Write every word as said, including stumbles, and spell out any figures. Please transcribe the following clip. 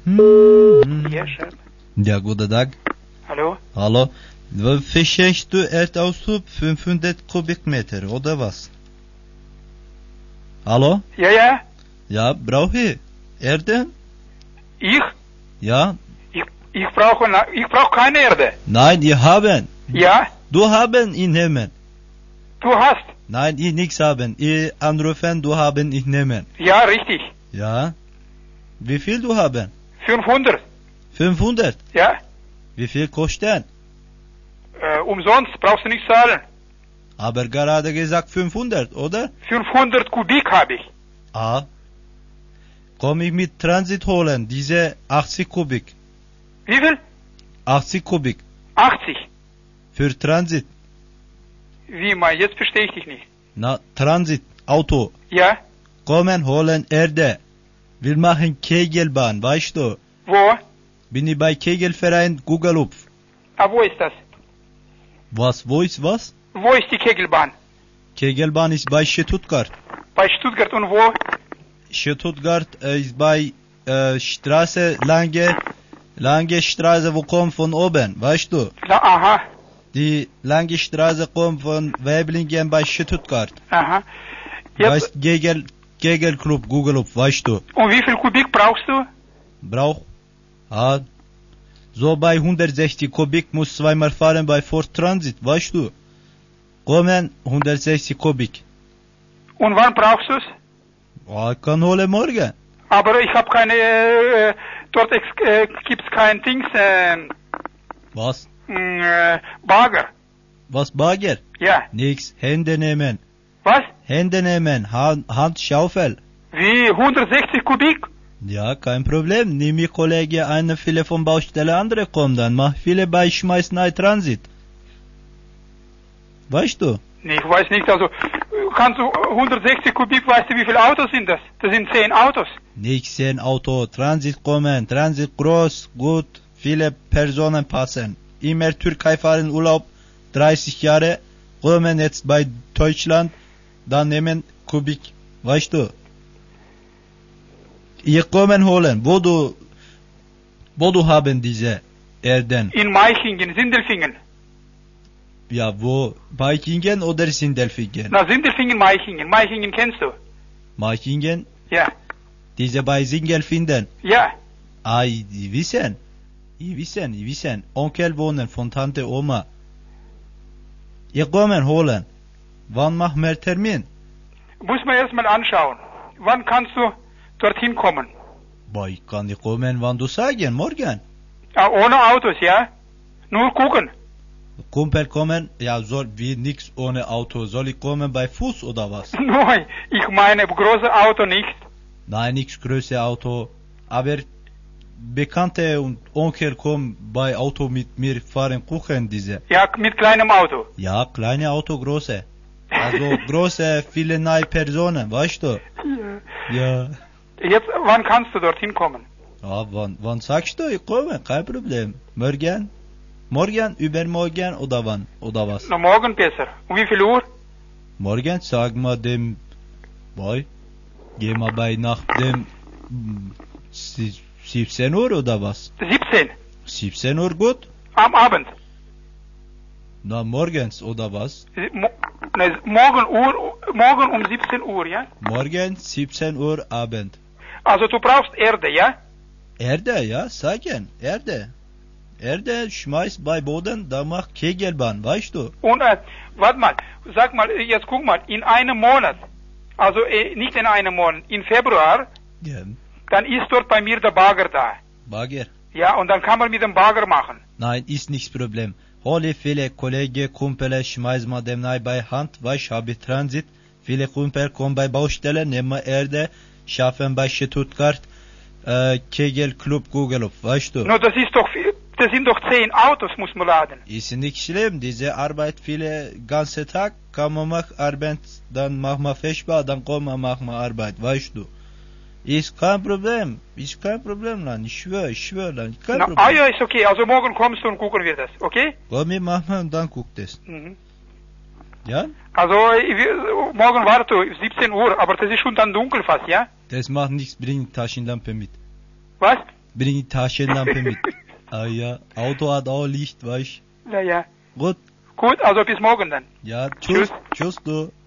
Hmm. Ja, Chef. Ja, guten Tag. Hallo? Hallo. Verschenkst du Erdausschub fünfhundert Kubikmeter, oder was? Hallo? Ja, ja. Ja, brauche ich Erde? Ich? Ja? Ich, ich brauche, na- ich brauche keine Erde. Nein, ich haben. Ja? Du haben, ich nehmen. Du hast. Nein, ich nichts haben. Ich anrufen, du haben, ich nehmen. Ja, richtig. Ja? Wie viel du haben? fünfhundert. fünfhundert. Ja? Wie viel kosten? Äh, umsonst, brauchst du nicht zahlen. Aber gerade gesagt fünfhundert, oder? fünfhundert Kubik habe ich. Ah. Komm ich mit Transit holen, diese achtzig Kubik. Wie viel? achtzig Kubik. achtzig. Für Transit. Wie mal, jetzt verstehe ich dich nicht. Na, Transit, Auto. Ja? Kommen, holen Erde. Wir machen Kegelbahn, weißt du? Wo? Bin ich bei Kegelverein Gugelupf. Ah, wo ist das? Was, wo ist was? Wo ist die Kegelbahn? Kegelbahn ist bei Stuttgart. Bei Stuttgart und wo? Stuttgart äh, ist bei äh, Straße, lange, lange Straße, wo kommt von oben, weißt du? Na, aha, Die lange Straße kommt von Weiblingen bei Stuttgart. aha. Jetzt, Weißt Kegel, Kegelclub, Gugelupf, weißt du? und wie viel Kubik brauchst du? Brauch. Ah, so bei hundertsechzig Kubik muss zweimal fahren bei Ford Transit, weißt du? Kommen hundertsechzig Kubik. Und wann brauchst du es? Ah, kann holen morgen. Aber ich habe keine, äh, dort ex- äh, gibt's kein Dings, äh, Was? mh, äh, Bagger. Was Bagger? Ja. Nix, Hände nehmen. Was? Hände nehmen, Hand, Handschaufel. Wie, hundertsechzig Kubik? Ja, kein Problem. Nimm ich Kollege eine viele von Baustelle, andere kommen dann. Mach viele bei Schmeißen ein Transit. Weißt du? Nee, ich weiß nicht, also, kannst du hundertsechzig Kubik, weißt du, wie viele Autos sind das? Das sind zehn Autos. Nicht sehen Auto, Transit kommen, Transit groß, gut, viele Personen passen. Immer Türkei fahren Urlaub, dreißig Jahre, kommen jetzt bei Deutschland, dann nehmen Kubik, weißt du? Ihr kommen holen, wo du, wo du haben diese Erden? In Meichingen, Sindelfingen. Ja, wo? Beikingen oder Sindelfingen? Na, Sindelfingen, Meichingen. Meichingen kennst du? Beikingen, Ja. diese bei Singelfinden. Ja. Ah, die wissen. Die wissen, die wissen. Onkel wohnen von Tante Oma. Ihr kommen holen. Wann machen wir Termin? Muss man erstmal anschauen. Wann kannst du dorthin kommen? Boah, ich kann nicht kommen, wann du sagen, morgen. Ah, ohne Autos, ja? Nur gucken. Kumpel kommen, ja, soll wie nix ohne Auto. Soll ich kommen bei Fuß oder was? Nein, ich meine große Auto nicht. Nein, nix größere Auto. Aber Bekannte und Onkel kommen bei Auto mit mir fahren kuchen diese. Ja, mit kleinem Auto. Ja, kleine Auto, große. Also große, viele neue Personen, weißt du? Ja. Jetzt, wann kannst du dorthin kommen? Ja, wann, wann sagst du, ich komme, kein Problem. Morgen? Morgen, übermorgen oder wann? Oder was? Na, morgen besser. Um wie viel Uhr? Morgen, sag mal dem, boy, geh mal bei nach dem mm, sie- siebzehn Uhr oder was? siebzehn. siebzehn Uhr gut? Am Abend. Na, morgens oder was? Mo ne, morgen, Uhr, morgen um siebzehn Uhr, ja? Morgen, siebzehn Uhr Abend. Also du brauchst Erde, ja? Erde, ja, sagen, Erde. Erde schmeißt bei Boden, da macht Kegelbahn, weißt du? Und, äh, warte mal, sag mal, jetzt guck mal, in einem Monat, also äh, nicht in einem Monat, in Februar, Ja. dann ist dort bei mir der Bagger da. Bagger. Ja, und dann kann man mit dem Bagger machen. Nein, ist nichts Problem. Hole viele Kollegen, Kumpel, schmeiß mal dem Nei bei Hand, weißt du, habe Transit. Viele Kumpel kommen bei Baustelle, nehmen Erde, schaffen bei Stuttgart, äh, Kegelclub, Gugelupf, weißt du? Nur das ist doch, viel- das sind doch zehn Autos, muss man laden. Ist nicht schlimm, diese Arbeit viele ganze Tag, kann man machen Arbeit, dann machen wir Fischbar, dann kommen wir machen wir Arbeit, weißt du? Ist kein Problem, ist kein Problem, dann, ich schwöre, ich schwöre, dann, kein Na, Problem. ah ja, ist okay, also morgen kommst du und gucken wir das, okay? Komm, wir machen und dann guckt es. Mhm. Ja? Also, ich will- morgen warte, siebzehn Uhr, aber das ist schon dann dunkel fast, ja? Das macht nichts, bring Taschenlampe mit. Was? bring die Taschenlampe mit. Ah ja, Auto hat auch Licht, weißt Ja, ja. du. Gut, Gut, also bis morgen dann. ja, tschüss, tschüss du.